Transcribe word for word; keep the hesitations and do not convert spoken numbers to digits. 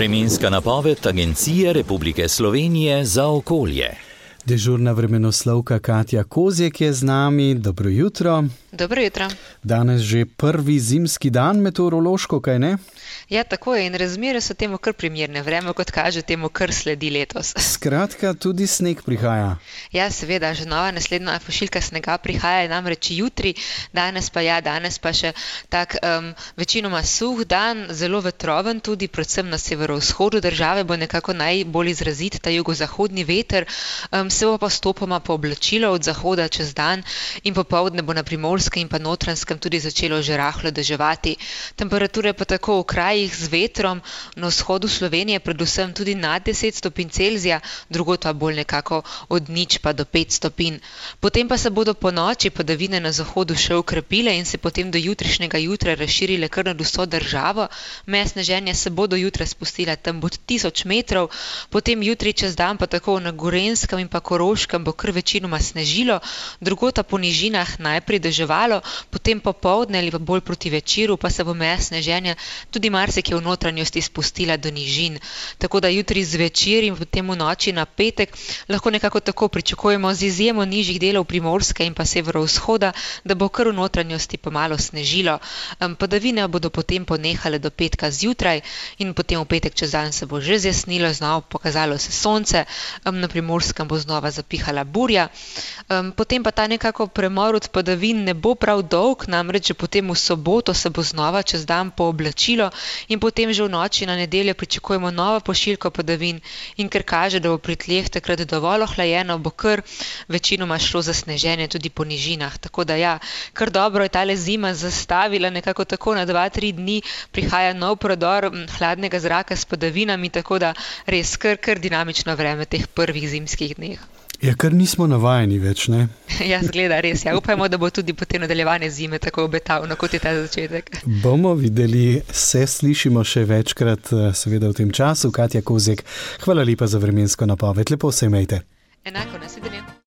Vremenska napoved Agencije Republike Slovenije za okolje. Dežurna vremenoslovka Katja Kozjek je z nami. Dobro jutro. Dobro jutro. Danes že prvi zimski dan meteorološko, kaj ne? Ja, tako je in razmere so temu kar primerne. Vreme, kot kaže, temu kar sledi letos. Skratka, tudi sneg prihaja. Ja, seveda, že nova naslednja pošiljka snega prihaja namreč jutri, danes pa ja, danes pa še tak um, večinoma suh dan, zelo vetroven tudi, predvsem na severovzhodu države bo nekako najbolj izrazit ta jugozahodni veter, um, se bo pa postopoma pooblačilo od zahoda čez dan in popoldne bo na Primorskem in pa Notranjskem tudi začelo že rahlo deževati. Temperature pa tako v krajih z vetrom na vzhodu Slovenije predvsem tudi nad deset stopinj Celzija, drugot pa bolj nekako od nič pa do pet stopinj. Potem pa se bodo po noči padavine na zahodu še ukrepile in se potem do jutrišnjega jutra razširile kar nad vso državo. Meje sneženja se bodo jutra spustile tam bod tisoč metrov, potem jutri čez dan pa tako na Gorenjskem in pa Koroškem bo kar večinoma snežilo, drugot po nižinah najprej deževalo, potem popoldne ali pa bolj proti večeru pa se bo meja sneženja tudi marsikje v notranjosti spustila do nižin. Tako da jutri zvečer in potem v noči na petek lahko nekako tako pričakujemo z izjemo nižjih delov Primorske in pa severovzhoda, da bo kar v notranjosti pomalo snežilo. Um, padavine bodo potem ponehale do petka zjutraj in potem v petek čez dan se bo že zjasnilo, znova pokazalo se sonce, um, na Primorskem bo znova zapihala burja. Um, potem pa ta nekako premor od padavin ne bo prav dolg, namreč že potem v soboto se bo znova čez dan pooblačilo in potem že v noči na nedeljo pričakujemo novo pošiljko padavin in ker kaže, da bo pri tleh takrat dovolj ohlajeno, bo kar večinoma šlo za sneženje tudi po nižinah. Tako da ja, kar dobro je tale zima zastavila, nekako tako na dva, tri dni prihaja nov prodor hladnega zraka s padavinami, tako da res kar, kar dinamično vreme teh prvih zimskih dneh. Ja, kar nismo navajeni več, ne? Ja, zgleda res. Ja, upajmo, da bo tudi potem nadaljevanje zime tako obetavno, kot je ta začetek. Bomo videli, se slišimo še večkrat, seveda v tem času. Katja Kozjek, hvala lepa za vremensko napoved. Lepo se imejte. Enako, nasvidenje.